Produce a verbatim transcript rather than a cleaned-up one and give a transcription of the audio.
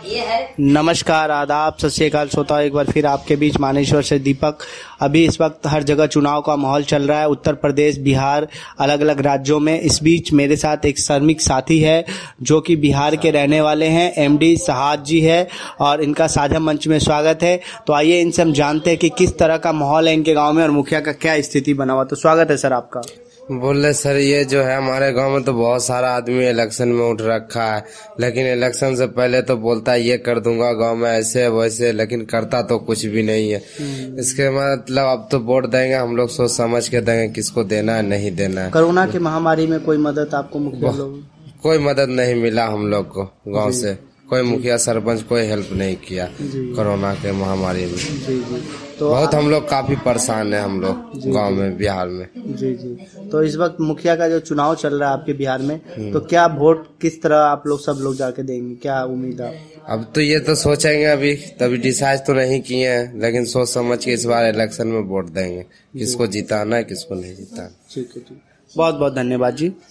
नमस्कार, आदाब, सत श्री अकाल श्रोताओं। एक बार फिर आपके बीच मानेश्वर से दीपक। अभी इस वक्त हर जगह चुनाव का माहौल चल रहा है, उत्तर प्रदेश, बिहार, अलग अलग राज्यों में। इस बीच मेरे साथ एक श्रमिक साथी है जो कि बिहार के रहने वाले हैं, एमडी सहाद जी है, और इनका साझा मंच में स्वागत है। तो आइए इनसे हम जानते हैं कि किस तरह का माहौल है इनके गाँव में और मुखिया का क्या स्थिति बना हुआ। तो स्वागत है सर आपका। बोल रहे सर, ये जो है हमारे गांव में तो बहुत सारा आदमी इलेक्शन में उठ रखा है, लेकिन इलेक्शन से पहले तो बोलता है ये कर दूंगा गांव में ऐसे वैसे, लेकिन करता तो कुछ भी नहीं है। इसके मतलब अब तो वोट देंगे हम लोग, सोच समझ के देंगे किसको देना है नहीं देना है। कोरोना की महामारी में कोई मदद आपको मुखिया लोग? कोई मदद नहीं मिला हम लोग को गाँव से, कोई मुखिया सरपंच कोई हेल्प नहीं किया कोरोना के महामारी में। जी जी। तो बहुत हम लोग काफी परेशान है हम लोग गांव में, बिहार में। जी जी। तो इस वक्त मुखिया का जो चुनाव चल रहा है आपके बिहार में, तो क्या वोट किस तरह आप लोग सब लोग जाके देंगे, क्या उम्मीद है? अब तो ये तो सोचेंगे, अभी तभी डिसाइड तो नहीं किए हैं, लेकिन सोच समझ के इस बार इलेक्शन में वोट देंगे, किसको जिताना है किसको नहीं जिताना। ठीक है, ठीक। बहुत बहुत धन्यवाद जी।